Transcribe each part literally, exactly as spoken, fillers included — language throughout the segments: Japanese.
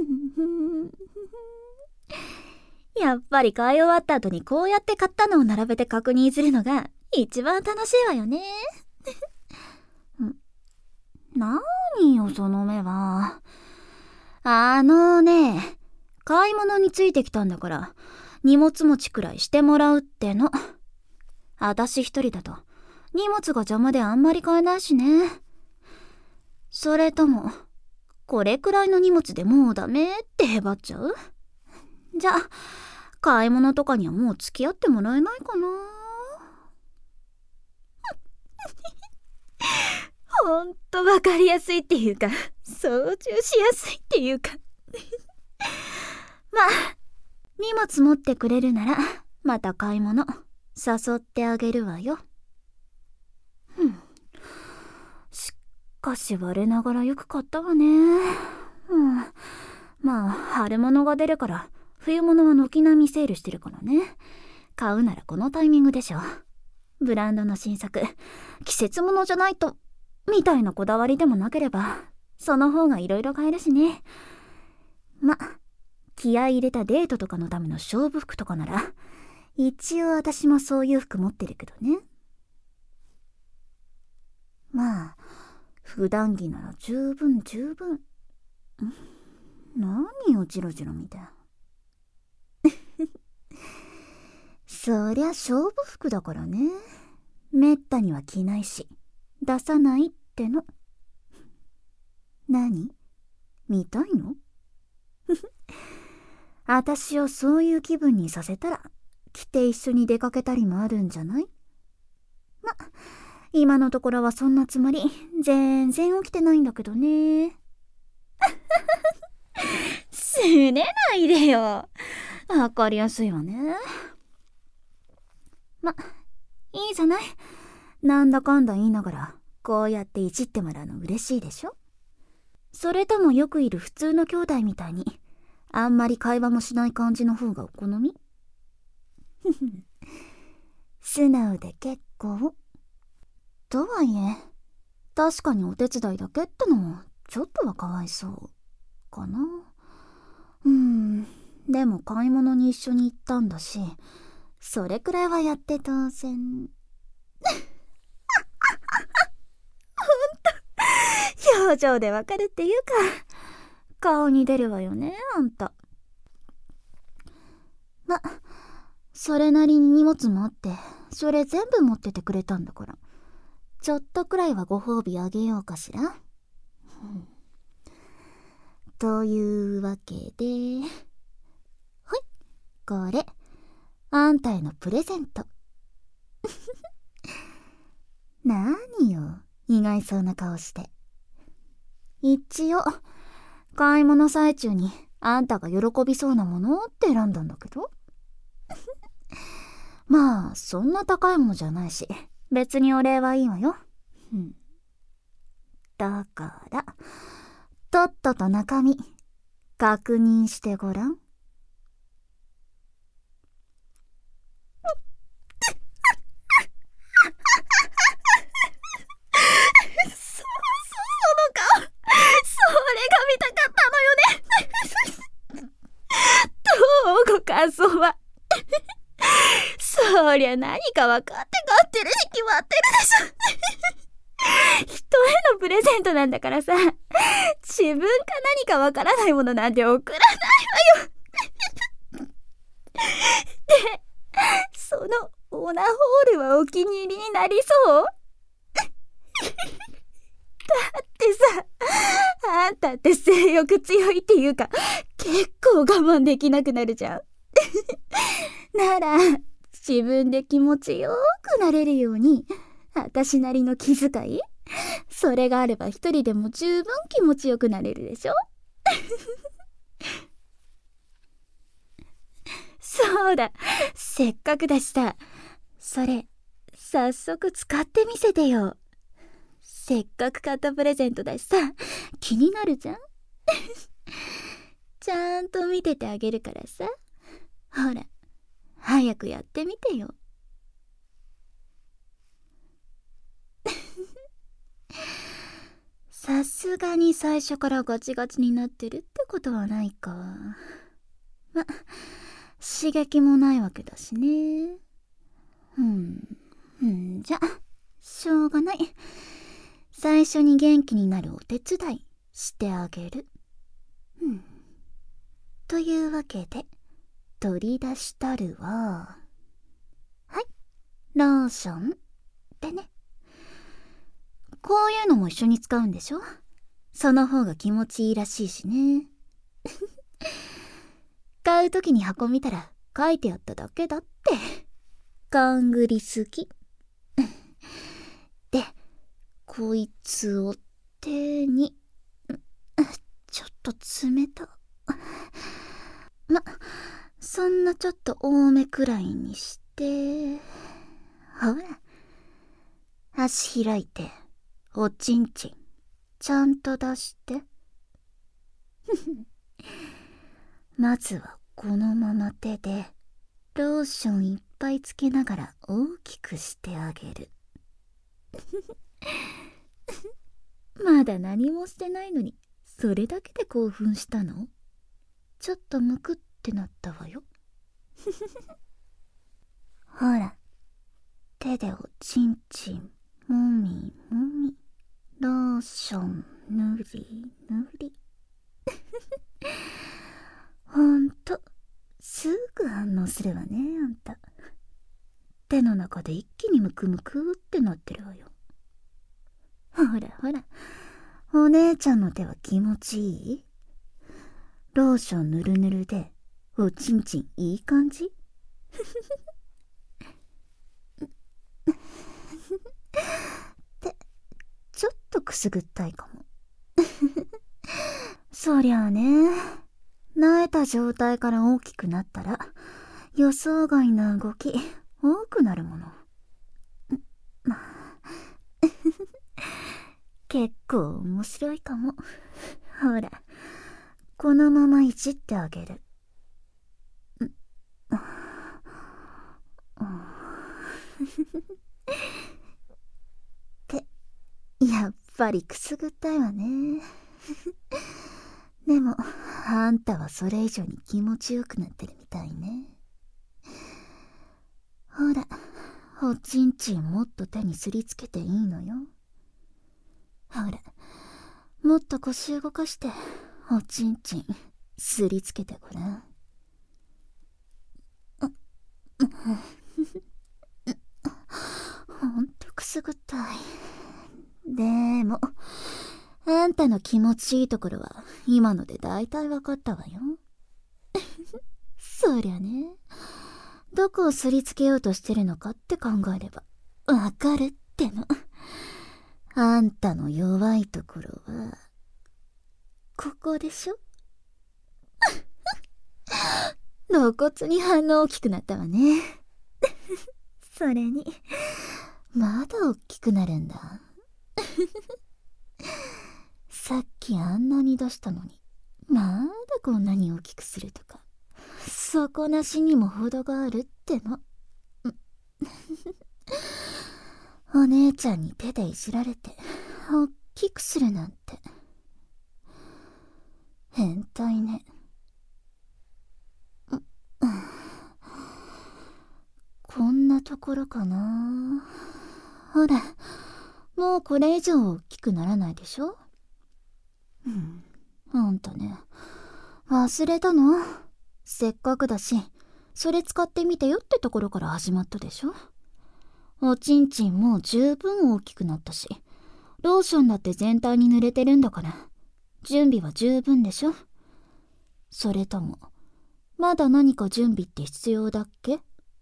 やっぱり買い終わった後にこうやって買ったのを並べて確認するのが一番楽しいわよね。なによその目は。あのね、買い物についてきたんだから荷物持ちくらいしてもらうっての。あたし一人だと荷物が邪魔であんまり買えないしね。それともこれくらいの荷物でもうダメってへばっちゃう？じゃあ買い物とかにはもう付き合ってもらえないかな。ほんとわかりやすいっていうか操縦しやすいっていうかまあ荷物持ってくれるならまた買い物誘ってあげるわよ。ふん、しかし我ながらよく買ったわね。うん、まあ春物が出るから冬物は軒並みセールしてるからね。買うならこのタイミングでしょ。ブランドの新作、季節物じゃないとみたいなこだわりでもなければその方がいろいろ買えるしね。ま、気合い入れたデートとかのための勝負服とかなら一応私もそういう服持ってるけどね。まあ普段着なら十分十分。何をジロジロ見てそりゃ勝負服だからね。めったには着ないし出さないっての。何？見たいの？あたしをそういう気分にさせたら着て一緒に出かけたりもあるんじゃない？ま、今のところはそんなつもり全然起きてないんだけどね。すねないでよ。わかりやすいわね。ま、いいじゃない。なんだかんだ言いながらこうやっていじってもらうの嬉しいでしょ。それともよくいる普通の兄弟みたいにあんまり会話もしない感じの方がお好み？素直で結構。とはいえ確かにお手伝いだけってのもちょっとはかわいそうかな。うーん、でも買い物に一緒に行ったんだしそれくらいはやって当然。ほんと表情でわかるっていうか顔に出るわよねあんた。ま、それなりに荷物もあってそれ全部持っててくれたんだからちょっとくらいはご褒美あげようかしら。うん、というわけで、ほい、これあんたへのプレゼント。なーによ意外そうな顔して。一応買い物最中にあんたが喜びそうなものって選んだんだけど。まあそんな高いものじゃないし別にお礼はいいわよ。うん、だからとっとと中身確認してごらん。そうそう、その顔、それが見たかったのよね。どうご感想は？そりゃ何か分かって買ってるに決まってるでしょ。人へのプレゼントなんだからさ、自分か何か分からないものなんて送らないわよ。で、そのオナホールはお気に入りになりそう？だってさ、あんたって性欲強いっていうか結構我慢できなくなるじゃん。なら自分で気持ちよくなれるように私なりの気遣い、それがあれば一人でも十分気持ちよくなれるでしょ。そうだ、せっかくだしさ、それ早速使ってみせてよ。せっかく買ったプレゼントだしさ、気になるじゃん。ちゃんと見ててあげるからさ、ほら早くやってみてよ。 さすがに最初からガチガチになってるってことはないか。ま、刺激もないわけだしね。うん、うんじゃ、しょうがない。最初に元気になるお手伝いしてあげる。うん。というわけで、取り出したるは、はい、ローションってね。こういうのも一緒に使うんでしょ？その方が気持ちいいらしいしね。買うときに箱見たら書いてあっただけだって。勘ぐりすぎ。で、こいつを手に、ちょっと冷た。ま、そんなちょっと多めくらいにして、ほら、足開いて、おちんちん、ちゃんと出して。まずはこのまま手で、ローションいっぱいつけながら大きくしてあげる。まだ何もしてないのに、それだけで興奮したの？ちょっとむくってなったわよ。ほら、手でおちんちんもみもみ、ローション塗り塗り。ほんと、すぐ反応するわね、あんた。手の中で一気にムクムクってなってるわよ。ほらほら、お姉ちゃんの手は気持ちいい？ローションぬるぬるで、おちんちんいい感じ？って、ちょっとくすぐったいかも。そりゃあね、慣れた状態から大きくなったら、予想外な動き、多くなるもの。まあ、結構面白いかも。ほら、このままいじってあげる。って、やっぱりくすぐったいわね。でも、あんたはそれ以上に気持ちよくなってるみたいね。ほら、おちんちんもっと手にすりつけていいのよ。ほら、もっと腰動かして、おちんちんすりつけてごらん。ほんとくすぐったい。でも、あんたの気持ちいいところは今ので大体わかったわよ。そりゃね、どこをすりつけようとしてるのかって考えればわかるっての。あんたの弱いところはここでしょ。露骨に反応大きくなったわね。それにまだ大きくなるんだ。さっきあんなに出したのにまだこんなに大きくするとか、底なしにも程があるっての。お姉ちゃんに手でいじられて大きくするなんて変態ね。こんなところかな。ほら、もうこれ以上大きくならないでしょ。うん、あんたね、忘れたの？せっかくだし、それ使ってみてよってところから始まったでしょ。おちんちんもう十分大きくなったし、ローションだって全体に塗れてるんだから、準備は十分でしょ。それとも、まだ何か準備って必要だっけ？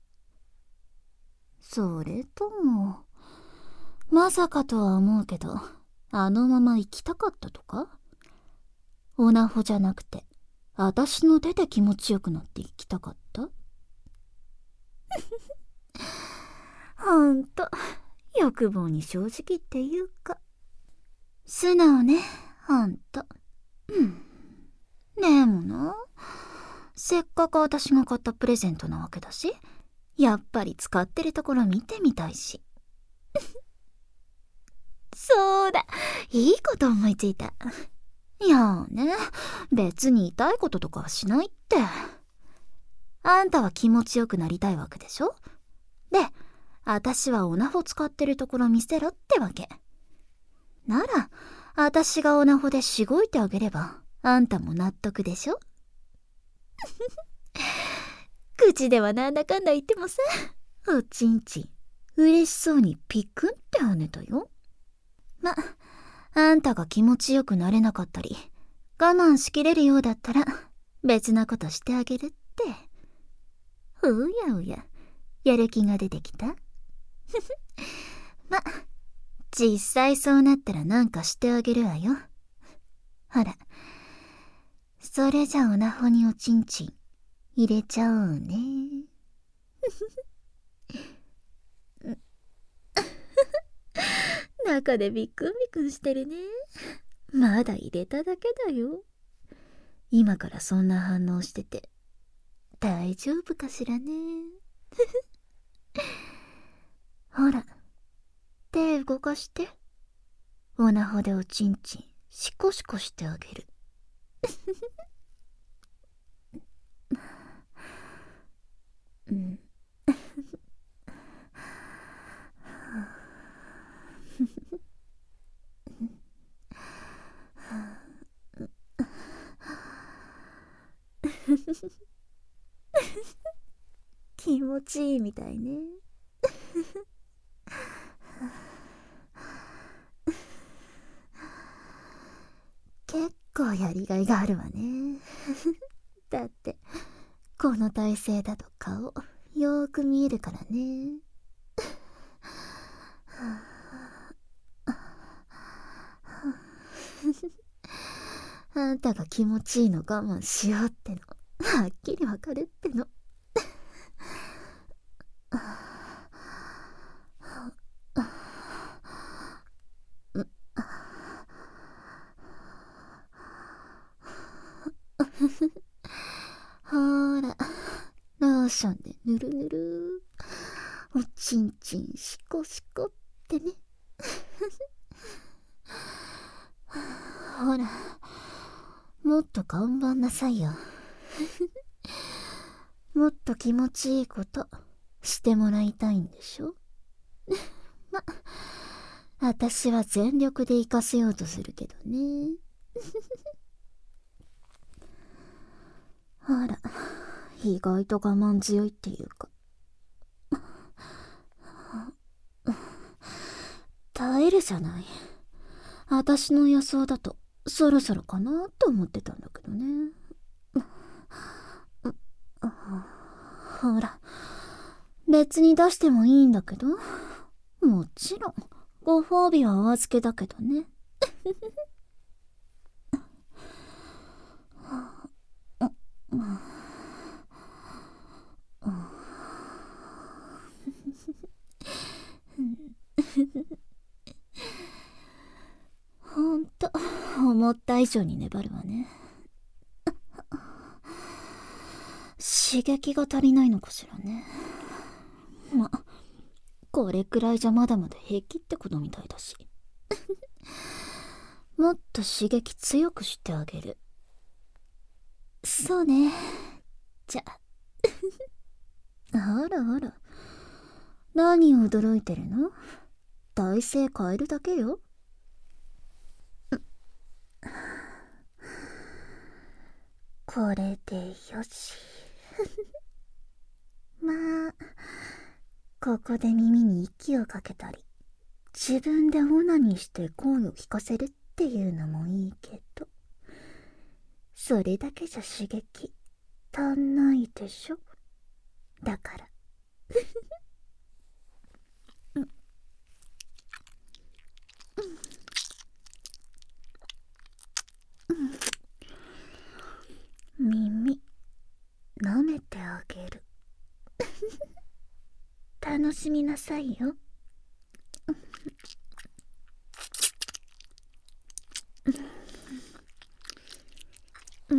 それとも、まさかとは思うけど、あのまま行きたかったとか？オナホじゃなくて、私の手で気持ちよくなって行きたかった？ほんと、欲望に正直っていうか、素直ね、ほんと。うん。でもな、せっかく私が買ったプレゼントなわけだし、やっぱり使ってるところ見てみたいし。 そうだ、いいこと思いついた。いやね、別に痛いこととかはしないって。あんたは気持ちよくなりたいわけでしょ。で、私はオナホ使ってるところ見せろってわけ。なら、私がオナホでしごいてあげれば、あんたも納得でしょ。口ではなんだかんだ言ってもさ、おちんちん嬉しそうにピクンって跳ねたよ。ま、あんたが気持ちよくなれなかったり我慢しきれるようだったら別なことしてあげるって。おやおや、やる気が出てきた。ま、実際そうなったらなんかしてあげるわよ。ほら、それじゃオナホにおちんちん入れちゃおうね。中でビクンビクンしてるね。まだ入れただけだよ。今からそんな反応してて大丈夫かしらね。ほら、手動かして。オナホでおちんちんシコシコしてあげる。うん。気持ちいいみたいね。結構やりがいがあるわね。だってこの体勢だと顔よーく見えるからね。あんたが気持ちいいの我慢しようってのはっきりわかるっての。ほーら、ローションでぬるぬる、おちんちんシコシコってね。ほら、もっと頑張んなさいよ。もっと気持ちいいことしてもらいたいんでしょ。ま、私は全力で活かせようとするけどね。ほら、意外と我慢強いっていうか。耐えるじゃない。私の予想だとそろそろかなと思ってたんだけどね。ほら、別に出してもいいんだけど、もちろんご褒美はお預けだけどね。ほんと思った以上に粘るわね。刺激が足りないのかしらね。ま、これくらいじゃまだまだ平気ってことみたいだし。もっと刺激強くしてあげる。そうね。じゃあ。ほらほら、何を驚いてるの？体勢変えるだけよ。これでよし。まあ、ここで耳に息をかけたり自分でオナニーして声を聞かせるっていうのもいいけど、それだけじゃ刺激足んないでしょ。だからうん、うん、耳舐めてあげる。楽しみなさいよ。うん、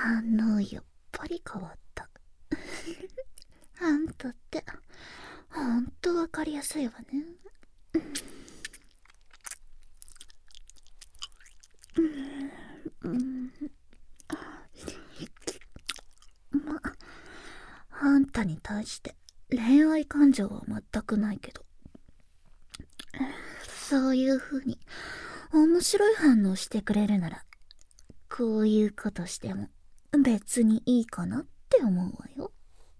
反応やっぱり変わった。あんたってほんとわかりやすいわね。うん、ま、あんたに対して恋愛感情は全くないけど、そういう風に面白い反応してくれるなら、こういうことしても別にいいかなって思うわよ。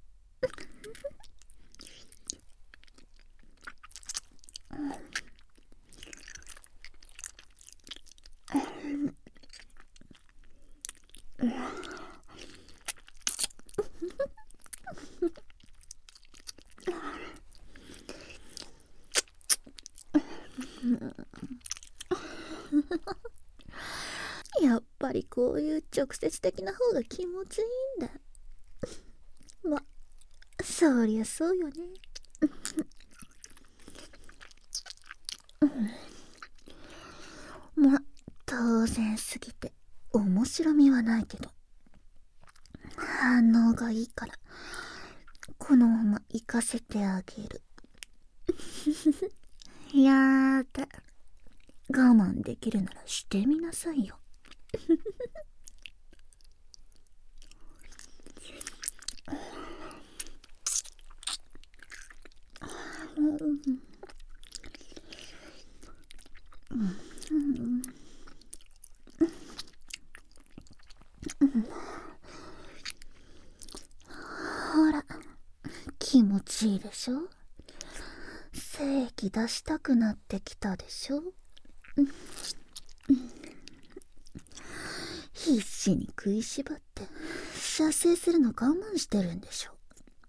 やっぱりこういう直接的な方が気持ちいいんだ。ま、そりゃそうよね。ま、当然すぎて面白みはないけど、反応がいいからこのまま行かせてあげる。やーだ、我慢できるならしてみなさいよ。ほら、気持ちいいでしょ。精液出したくなってきたでしょ。必死に食いしばって射精するの我慢してるんでしょ。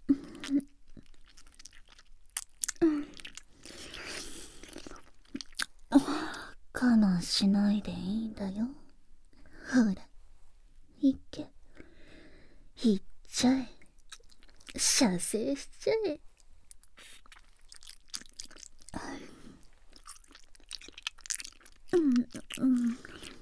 我慢しないでいいんだよ。ほら、いけ、いっちゃえ、射精しちゃえ。うんうん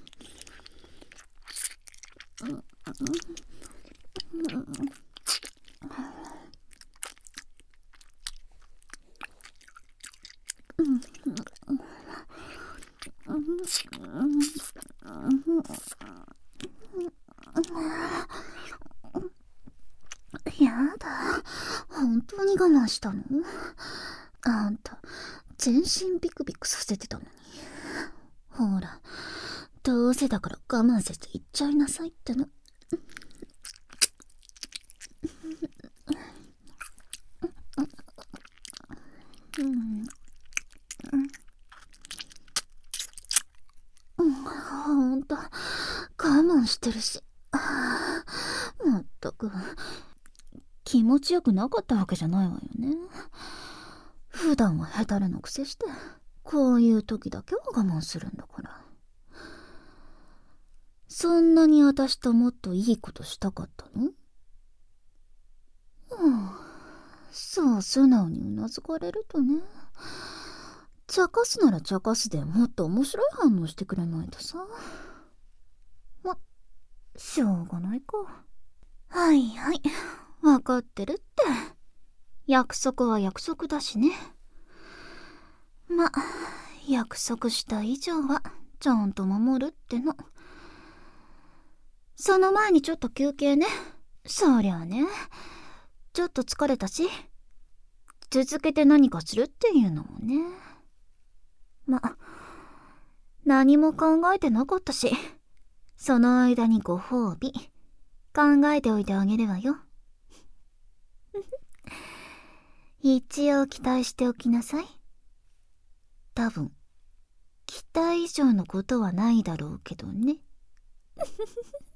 やだ、本当に我慢したの？あんた全身ビクビクさせてたのに。ほら、どうせだから我慢せず言っちゃいなさいっての。ほんと我慢してるし、まったく気持ちよくなかったわけじゃないわよね。普段はヘタレのくせして、こういう時だけは我慢するんだから。そんなに私ともっといいことしたかったの？うん、そう素直にうなずかれるとね。茶化すなら茶化すでもっと面白い反応してくれないとさ。ま、しょうがないか。はいはい、わかってるって。約束は約束だしね。ま、約束した以上はちゃんと守るっての。その前にちょっと休憩ね。そりゃあね、ちょっと疲れたし、続けて何かするっていうのもね。ま、何も考えてなかったし、その間にご褒美考えておいてあげるわよ。一応期待しておきなさい。多分期待以上のことはないだろうけどね。